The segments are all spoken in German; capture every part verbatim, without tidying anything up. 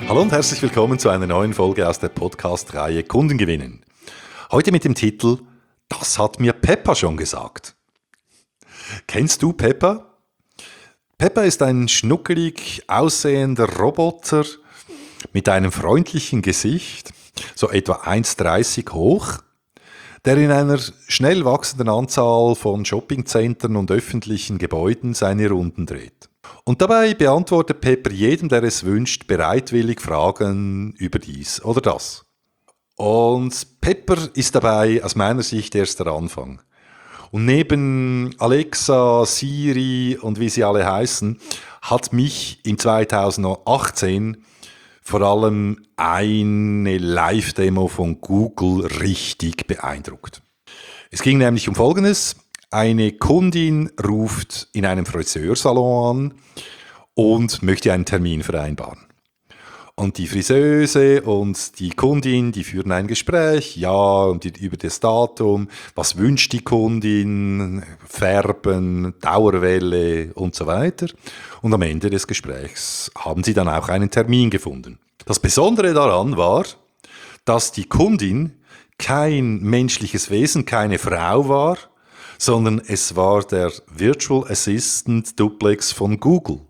Hallo und herzlich willkommen zu einer neuen Folge aus der Podcast-Reihe Kunden gewinnen. Heute mit dem Titel „Das hat mir Peppa schon gesagt". Kennst du Peppa? Peppa ist ein schnuckelig aussehender Roboter mit einem freundlichen Gesicht, so etwa eins Komma dreißig hoch, der in einer schnell wachsenden Anzahl von Shoppingzentren und öffentlichen Gebäuden seine Runden dreht. Und dabei beantwortet Peppa jedem, der es wünscht, bereitwillig Fragen über dies oder das. Und Peppa ist dabei aus meiner Sicht erst der Anfang. Und neben Alexa, Siri und wie sie alle heißen, hat mich im zweitausendachtzehn vor allem eine Live-Demo von Google richtig beeindruckt. Es ging nämlich um Folgendes. Eine Kundin ruft in einem Friseursalon an und möchte einen Termin vereinbaren. Und die Friseuse und die Kundin, die führen ein Gespräch, ja, und die, über das Datum, was wünscht die Kundin, Färben, Dauerwelle und so weiter. Und am Ende des Gesprächs haben sie dann auch einen Termin gefunden. Das Besondere daran war, dass die Kundin kein menschliches Wesen, keine Frau war, sondern es war der Virtual Assistant Duplex von Google.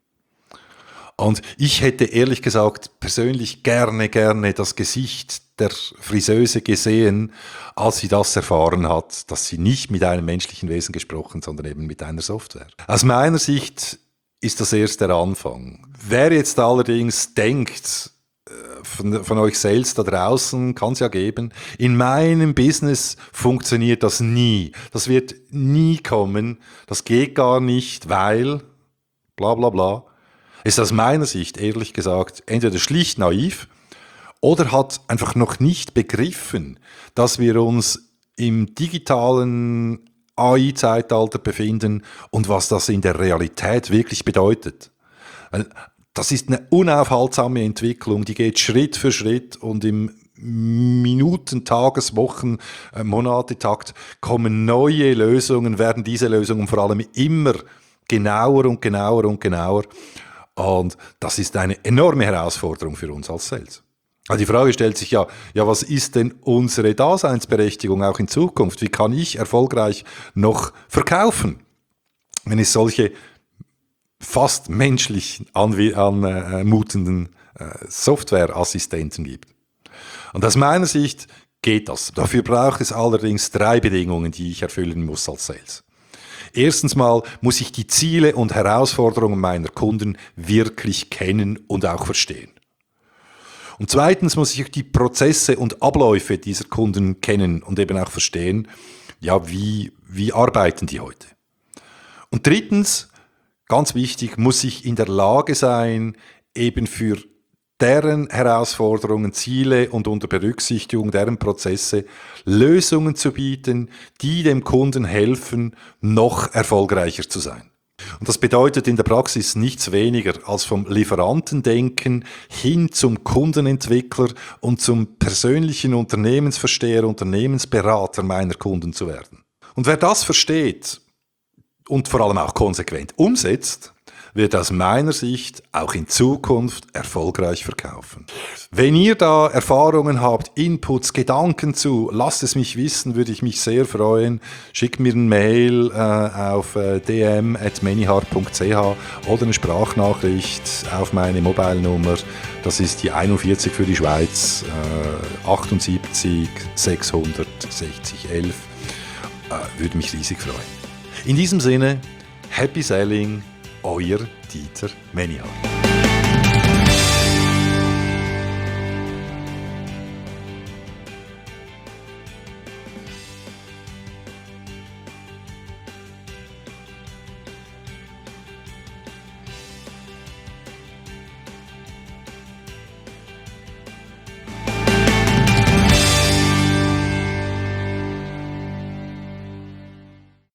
Und ich hätte ehrlich gesagt persönlich gerne, gerne das Gesicht der Friseuse gesehen, als sie das erfahren hat, dass sie nicht mit einem menschlichen Wesen gesprochen, sondern eben mit einer Software. Aus meiner Sicht ist das erst der Anfang. Wer jetzt allerdings denkt, Von, von euch selbst da draußen, kann es ja geben. In meinem Business funktioniert das nie. Das wird nie kommen. Das geht gar nicht, weil bla bla bla. Ist aus meiner Sicht, ehrlich gesagt, entweder schlicht naiv oder hat einfach noch nicht begriffen, dass wir uns im digitalen A I-Zeitalter befinden und was das in der Realität wirklich bedeutet. Das ist eine unaufhaltsame Entwicklung, die geht Schritt für Schritt und im Minuten-, Tages-, Wochen-, Monate-Takt kommen neue Lösungen, werden diese Lösungen vor allem immer genauer und genauer und genauer. Und das ist eine enorme Herausforderung für uns als Sales. Also die Frage stellt sich ja, ja, was ist denn unsere Daseinsberechtigung auch in Zukunft? Wie kann ich erfolgreich noch verkaufen, wenn es solche fast menschlich anmutenden äh, Softwareassistenten gibt. Und aus meiner Sicht geht das. Dafür braucht es allerdings drei Bedingungen, die ich erfüllen muss als Sales. Erstens mal muss ich die Ziele und Herausforderungen meiner Kunden wirklich kennen und auch verstehen. Und zweitens muss ich die Prozesse und Abläufe dieser Kunden kennen und eben auch verstehen, ja, wie, wie arbeiten die heute. Und drittens, ganz wichtig, muss ich in der Lage sein, eben für deren Herausforderungen, Ziele und unter Berücksichtigung deren Prozesse Lösungen zu bieten, die dem Kunden helfen, noch erfolgreicher zu sein. Und das bedeutet in der Praxis nichts weniger als vom Lieferantendenken hin zum Kundenentwickler und zum persönlichen Unternehmensversteher, Unternehmensberater meiner Kunden zu werden. Und wer das versteht und vor allem auch konsequent umsetzt, wird aus meiner Sicht auch in Zukunft erfolgreich verkaufen. Wenn ihr da Erfahrungen habt, Inputs, Gedanken zu, lasst es mich wissen, würde ich mich sehr freuen. Schickt mir eine Mail äh, auf äh, d m at manyhard punkt c h oder eine Sprachnachricht auf meine Mobile-Nummer. Das ist die einundvierzig für die Schweiz, äh, achtundsiebzig sechshundertsechzig elf. Äh, würde mich riesig freuen. In diesem Sinne, Happy Selling, euer Dieter Manyhard.